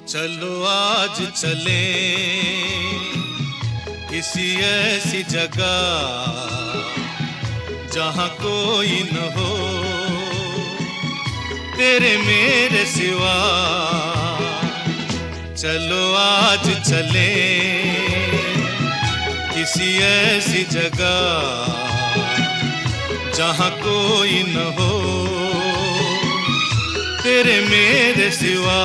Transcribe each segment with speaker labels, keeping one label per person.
Speaker 1: चलो आज चले किसी ऐसी जगह जहाँ कोई न हो तेरे मेरे सिवा। चलो आज चले किसी ऐसी जगह जहाँ कोई न हो तेरे मेरे सिवा।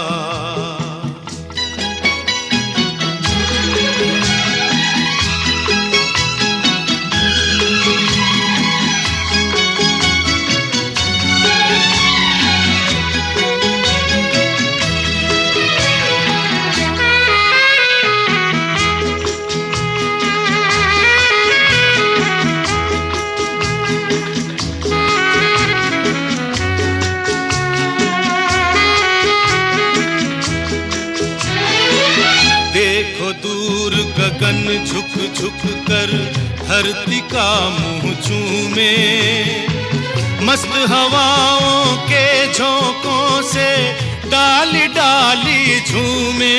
Speaker 1: देखो दूर गगन झुक झुक कर धरती का मुंह चूमे, मस्त हवाओं के झोंकों से डाली डाली झूमे।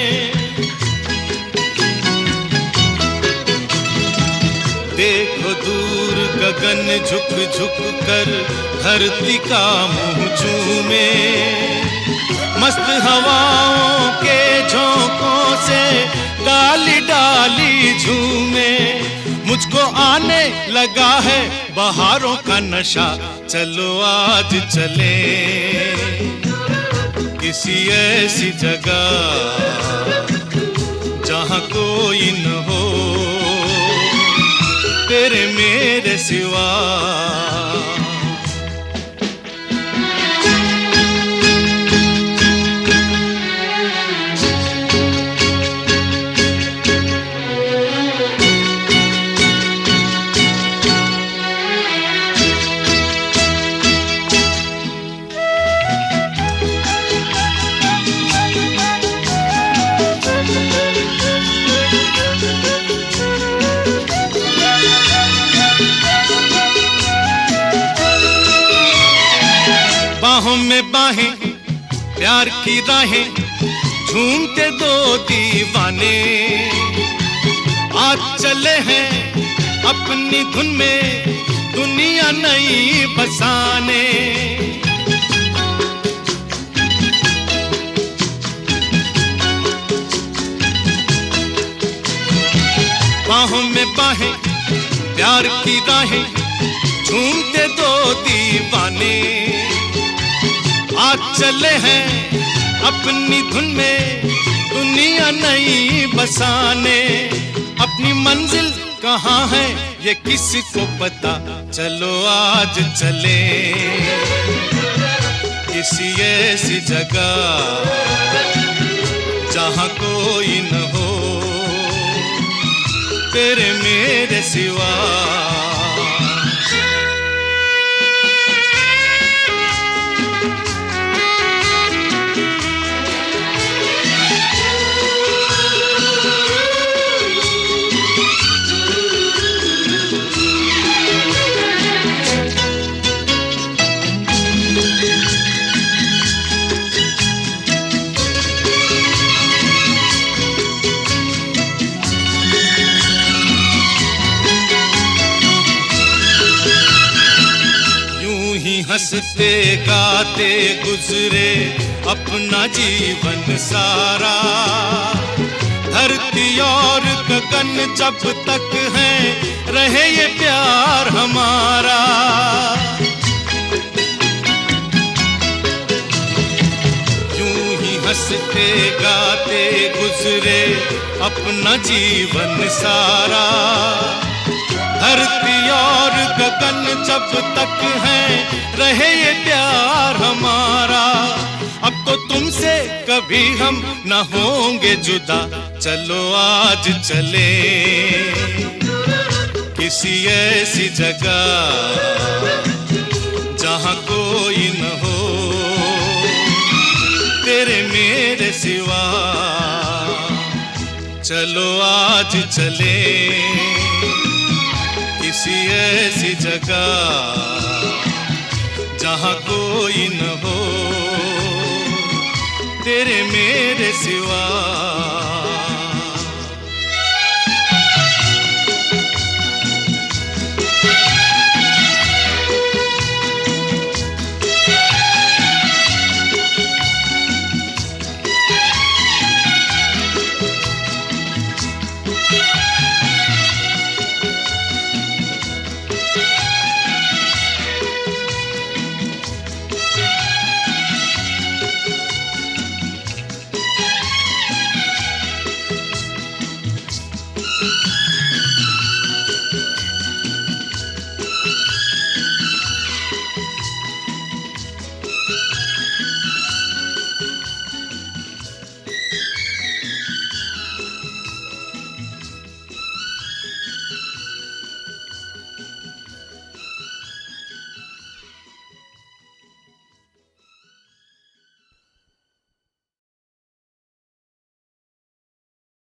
Speaker 1: देखो दूर गगन झुक झुक कर धरती का मुंह चूमे, मस्त हवाओं के झोंकों से डाली डाली झूमे। मुझको आने लगा है बहारों का नशा, चलो आज चले किसी ऐसी जगह जहाँ कोई न हो तेरे मेरे सिवा। बाहों में बाहें प्यार की राहें झूमते दो दीवाने, आज चले हैं अपनी धुन में दुनिया नई बसाने। बाहों में बाहें प्यार की राहें झूमते दो दीवाने, आज चले हैं अपनी धुन में दुनिया नई बसाने। अपनी मंजिल कहाँ है ये किसी को पता, चलो आज चले किसी ऐसी जगह जहाँ कोई न हो तेरे मेरे सिवा। हंसते गाते गुजरे अपना जीवन सारा, धरती और गगन जब तक है रहे ये प्यार हमारा। यूं ही हंसते गाते गुजरे अपना जीवन सारा, धरती और गगन जब तक है रहे ये प्यार हमारा। अब तो तुमसे कभी हम न होंगे जुदा, चलो आज चले किसी ऐसी जगह जहाँ कोई न हो तेरे मेरे सिवा। चलो आज चले किसी ऐसी जगह जहाँ कोई न हो तेरे मेरे सिवा।